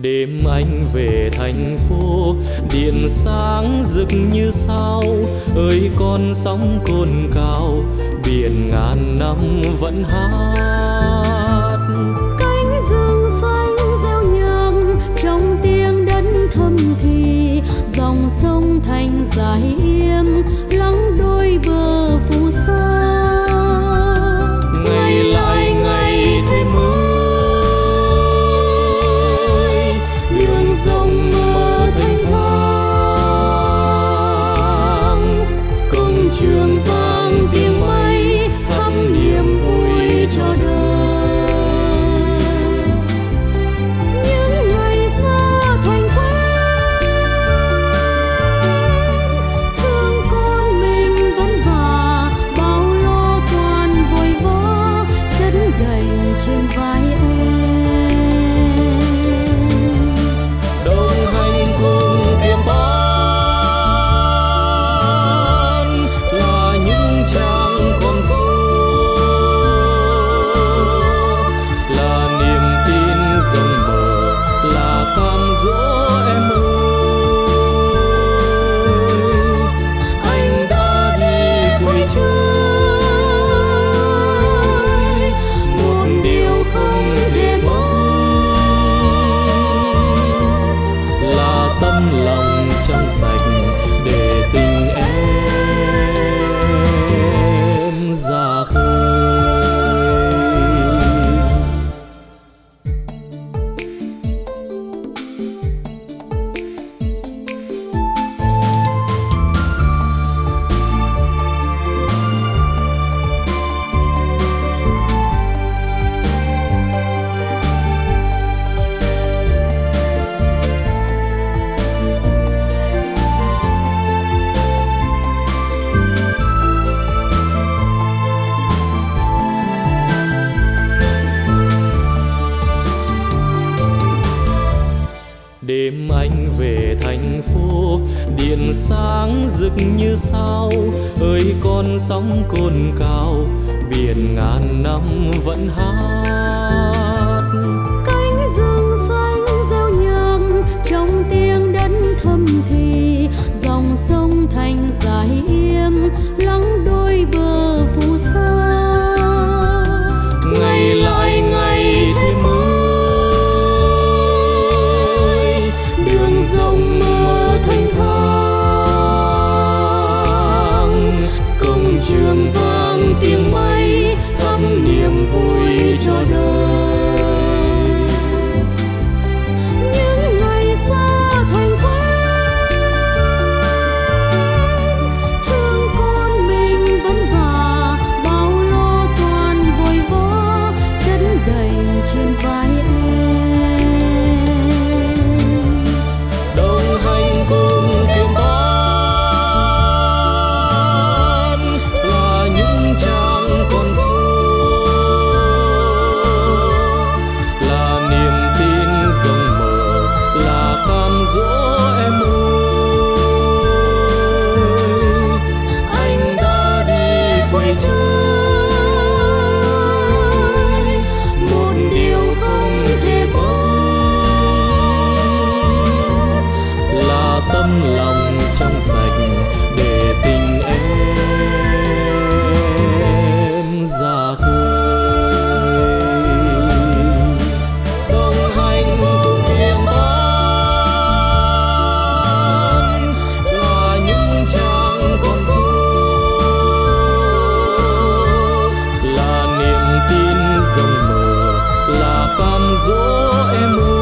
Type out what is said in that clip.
Đêm anh về thành phố, điện sáng rực như sao. Ơi con sóng cồn cào, biển ngàn năm vẫn hát. Cánh rừng xanh reo nhạc trong tiếng đất thầm thì, dòng sông thành dài im lắng đôi bờ phù sa. Ngày lại ngày thêm mới, đường rộng mơ thanh thang. Công trường vang tiếng máy thắp niềm vui cho đời. Những ngày xa thành quen, thương con mình vẫn vả, bao lo toan vội vã chất đầy trên vai em. Đồng hành cùng kiếm toán là những trang con số, là niềm tin rộng mở, là cam dỗ em ơi. Anh đã đi quay chơi, một điều không thể mất là tấm lòng trong sạch để tình em ra khơi. Đêm anh về thành phố, điện sáng rực như sao. Ơi con sóng cồn cào, biển ngàn năm vẫn hát. Cánh rừng xanh reo nhạc trong tiếng đất thầm thì, dòng sông thành dài im lắng đôi bờ phù sa. Ngày lại ngày thêm mới, đường rộng mơ thanh thang. Công trường vang tiếng máy thắp niềm vui cho đời. Những ngày xa thành quen, thương con mình vẫn vả, bao lo toan vội vã chất đầy trên vai em. Đồng hành cùng kiếm toán là những trang con số, là niềm tin rộng mở, là cam dỗ em ơi. Anh đã đi quay chơi, một điều không thể mất là tấm lòng trong sạch để tình em ra khơi. Đồng hành cùng kiếm toán là những trang con số, là niềm tin rộng mở, là cam dỗ em ơi.